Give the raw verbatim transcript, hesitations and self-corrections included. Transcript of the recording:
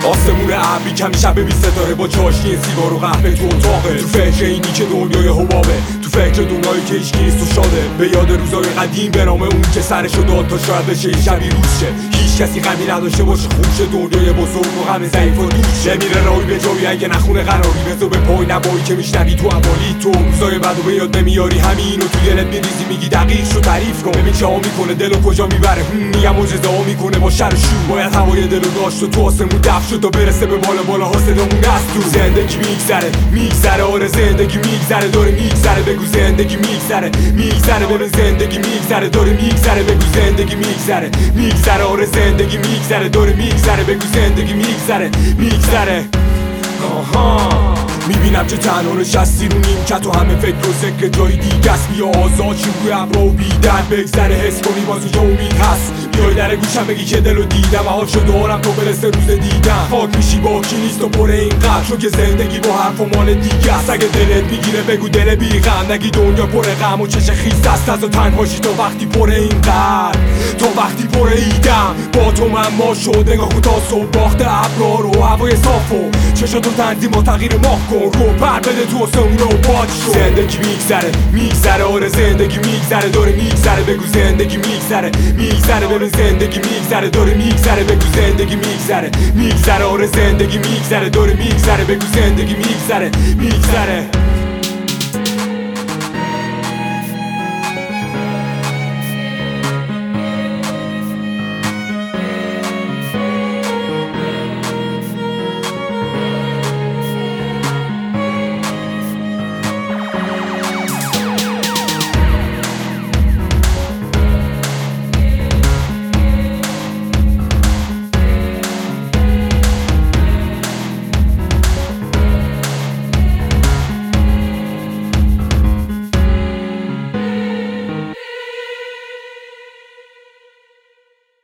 آسمون ابری کمی شب بی ستاره با چاشنی سیگار و قهوه تو اتاقه. تو فکر اینی که دنیای حبابه، تو فکر دنیایی که هیچ کیست و شاده. به یاد روزای قدیم به نام اون که سرشو داد تا شاید بشه شبی روز شه. هیچ کسی غمی نداشته باشه خوب شه. دنیای بزرگ و غم ضعیف و دوشه. میره راهی به جایی اگه نخونه قراری بذار به پای نبایی که میشنوی تو حوالی تو. روزای بعدو به یاد نمیاری همین و تو دلت میریزی میگی دقیق شو تعریف کن. ببین چه ها میکنه دلو کجا میبره. میگم معجزه ها میکنه با شر و شور. باید هوای دلو داشت و تو آسمون دفع شد تا برسه به بالا بالا ها صدامون دست تو. زندگی میگذره میگذره آره زندگی میگذره داره میگذره بگو زندگی میگذره میگذره ببین زندگی میگذره داره میگذره بگو زندگی میگذره میگذره آره زندگی میگذره داره میگذره بگو زندگی میگذره میگذره. آها میبینم که تنها نشستی رو نیمکت و همه فکر و ذکر جای دیگه است. بیا آزاد شو روی ابرا و بیدن بگذره حس کنی باز اینجا امید هست. بیای در گوشم بگی که دلو دیدم و حال شو دارم تو برسه روز دیدم. خاک میشی با کی نیست و پر این قدر چون که زندگی با حرف و مال دیگه است. اگه دلت میگیره بگو دل بی غم نگی دنیا پر غم و چش خیس است. از و تنهاشی تا وقتی پر این قدر تا وقتی پر ایدم با تو من ما شد. نگاه کن تا صبح باخته ابرا رو هوای صاف و چشاتو تنظیم و تغییر ماه کن رو پر بده تو آسمون رو پاک شو. زندگی میگذره میگذره آره زندگی میگذره داره میگذره بگو زندگی میگذره میگذره ببین زندگی میگذره داره میگذره بگو زندگی میگذره میگذره آره زندگی میگذره داره میگذره بگو زندگی میگذره میگذره.